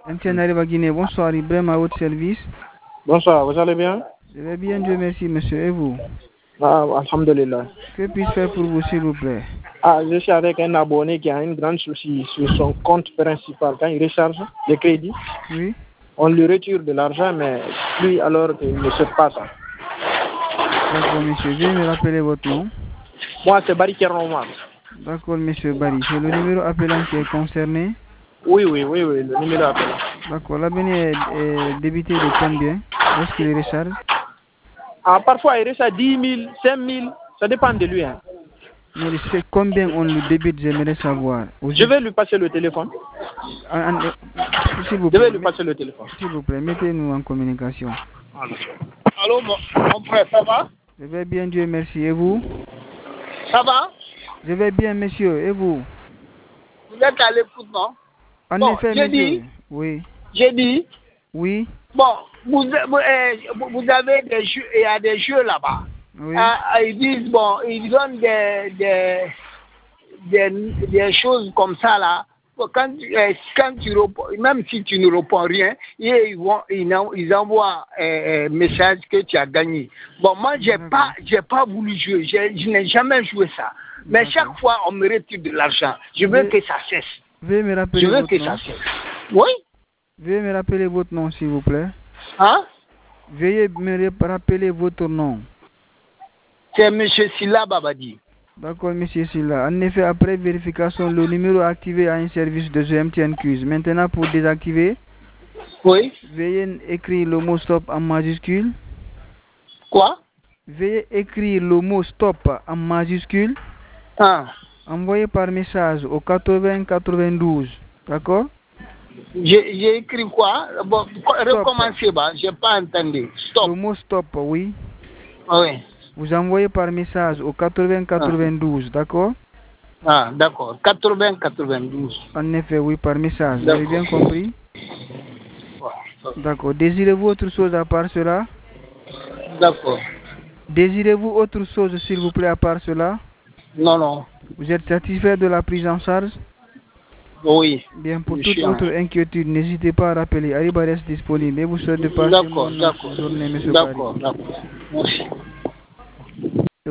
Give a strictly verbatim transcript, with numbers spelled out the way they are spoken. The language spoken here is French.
Etienne Guinée, bonsoir, Ibrahim à votre service. Bonsoir, vous allez bien? Je vais bien, Dieu merci, monsieur. Et vous? Ah, alhamdulillah. Que puis-je faire pour vous, s'il vous plaît? Ah, je suis avec un abonné qui a un grand souci sur son compte principal. Quand il recharge le crédit, oui, on lui retire de l'argent, mais lui, alors qu'il ne sait pas ça. D'accord, monsieur. Veuillez me rappeler votre nom. Moi, c'est Barry Kernoman. D'accord, monsieur Barry. C'est le numéro appelant qui est concerné? Oui, oui, oui, oui, le numéro appelant. D'accord. L'abonné est, est débité de combien lorsqu'il recharge? Ah, parfois, il recharge dix mille, cinq mille, ça dépend de lui. Hein. Mais c'est combien on le débite, j'aimerais savoir. Aussi, je vais lui passer le téléphone. En, en, s'il vous Je plaît, vais lui passer le téléphone. S'il vous plaît, mettez-nous en communication. Allô, mon, mon frère, ça va? Je vais bien, Dieu merci. Et vous? Ça va? Je vais bien, monsieur. Et vous? Vous êtes à l'écoute, non? En bon, effet, j'ai monsieur. Dit, oui. J'ai dit. Oui. Bon, vous, vous, vous avez des jeux, il y a des jeux là-bas. Oui. Euh, ils disent, bon, ils donnent des, des, des, des choses comme ça là. Quand, euh, quand tu réponds, même si tu ne réponds rien, ils, vont, ils, ils envoient un euh, message que tu as gagné. Bon, moi, je n'ai pas, j'ai pas voulu jouer. Je, je n'ai jamais joué ça. Mais chaque fois, on me retire de l'argent. Je veux que ça cesse. Veuillez me rappeler je veux votre que nom. ça cesse. Oui? Veuillez me rappeler votre nom, s'il vous plaît. Hein? Veuillez me rappeler votre nom. C'est M. Silla Babadi. D'accord, M. Silla. En effet, après vérification, le numéro activé a un service de M T N Q. Maintenant, pour désactiver, oui. Veuillez écrire le mot stop en majuscule. Quoi? Veuillez écrire le mot stop en majuscule. Ah. Envoyé par message au quatre-vingts quatre-vingt-douze. D'accord? J'ai écrit quoi? Bon, recommencez, bah, je n'ai pas entendu. Stop. Le mot stop, oui. Oui. Vous envoyez par message au quatre-vingts quatre-vingt-douze, ah. D'accord? Ah, d'accord. quatre-vingts quatre-vingt-douze. En effet, oui, par message. Vous avez bien compris? D'accord. Désirez-vous autre chose à part cela? D'accord. Désirez-vous autre chose, s'il vous plaît, à part cela? Non, non. Vous êtes satisfait de la prise en charge? Oui. Bien, pour toute autre inquiétude, n'hésitez pas à rappeler. Ariba reste disponible et vous souhaite de passer une bonne journée, M. Barry. D'accord, d'accord. Merci.